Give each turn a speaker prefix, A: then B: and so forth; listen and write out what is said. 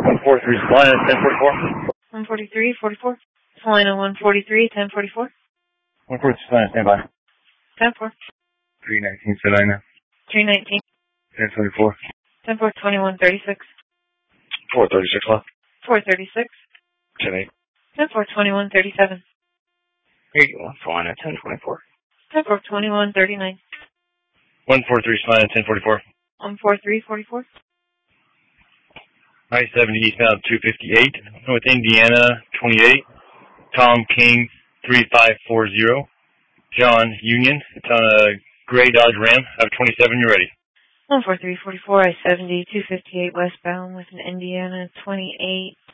A: 143, Salina, 1044.
B: 143, 44. Salina 143, 1044.
A: 143, Salina, standby.
B: 10-4.
A: 319, Salina.
B: 319.
A: 1024.
B: 10-4, 2136.
A: 436 left.
B: 436.
A: 10-8.
B: 10-4, 2137.
A: 81, Salina, 1024.
B: 10-4, 2139.
A: 143, Salina, 1044.
B: 143, 44.
A: I-70 eastbound 258, North Indiana 28, Tom King 3540, John Union. It's on a gray Dodge Ram. I have 27, you're ready.
B: 143, 44, I-70, 258 westbound with an Indiana 28.